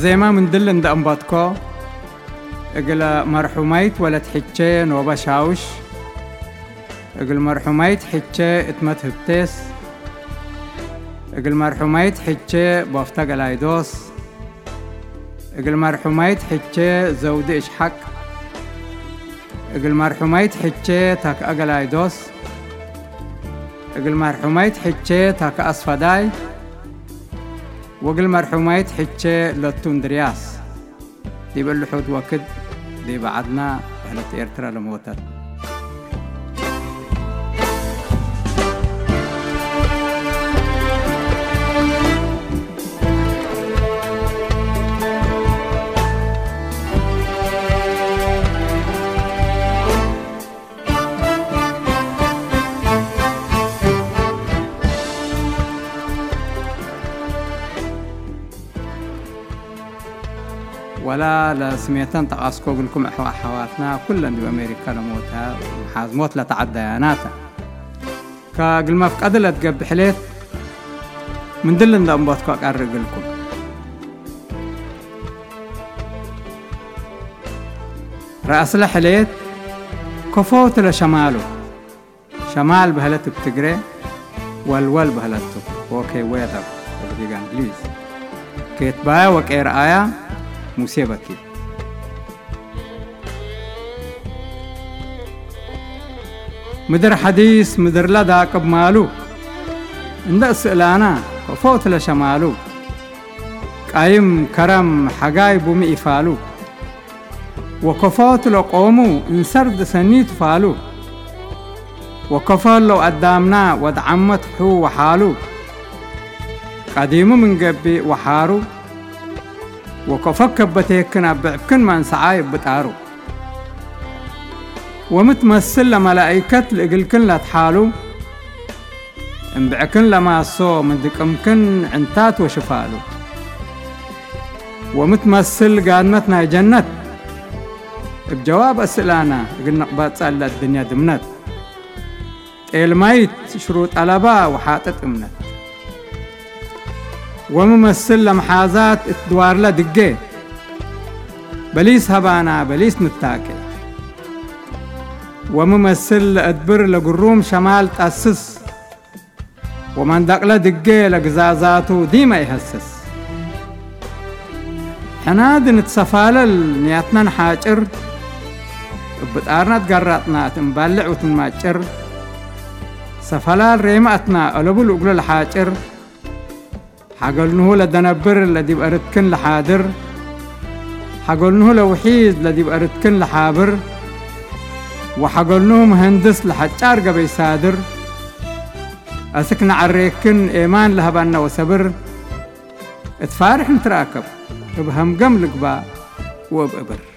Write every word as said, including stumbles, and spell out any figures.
كازيما من دلن دا أنباتكو اقل مرحوميت ولد حجة نوبا شاوش اقل مرحوميت حجة اتمت هبتس اقل مرحوميت حجة بافتاق الايدوس اقل مرحوميت حجة زود اشحق اقل مرحوميت حجة تاك اقل ايدوس اقل مرحوميت حجة تاك أصفداي وقل مرحوميت حجة لتوندرياس دي باللحود وكد دي بعدنا أهلت إيرترا لموتات ولا لسميتان تقاسكو قلكم أحوا حواتنا كلن دي أمريكا لموتها وحاز موت لتعدياناتا كاقل ما فك أدلت قب حليت من دلن دا أمباتكو أقرق لكم رأس لحليت كفوت لشماله شمال بهلت بتقري والوال بهلتو وكي ويضب وبديق انجليز كيتبايا وكير آيا موسيبكي مدر حديث مدر لدى قب مالو عند السئلانا وفوت لشمالو قايم كرم حقايب ومئفالو وكفوت لقومو انسرد سنيت فالو وكفال لو قدامنا ودعمت حو وحالو قديمو من قبي وحارو وكفك بتيكنا بعكن ما انسعاي بتارو ومتمثل لملائكة لقلكن لا تحالو انبعكن لما صو من دك امكن عنتات وشفالو ومتمثل قادمتنا جنة بجواب أسئلانا قلنا قبات سألة الدنيا دمنت الميت شروط ألبا وحاطت امنت وممثل لمحازات اتدوار لا دقي بليس هبانا بليس متاكل وممثل ادبر لقروم شمال تأسس ومن دقلا دقي لقزازاتو ديما يهسس حناد نتسفالل نياتنا نحاجر بتقارنا تقراتنا تنبالع وتنماجر سفلال ريماتنا ألبو الأقل الحاجر حقلنه لدنبر الذي بأردكن لحادر حقلنه لوحيد الذي بأردكن لحابر وحقلنه مهندس لحجار قبي سادر أسكنا عريكن إيمان لهبانا وسبر اتفارح نتراكب بهم قملك با وبأبر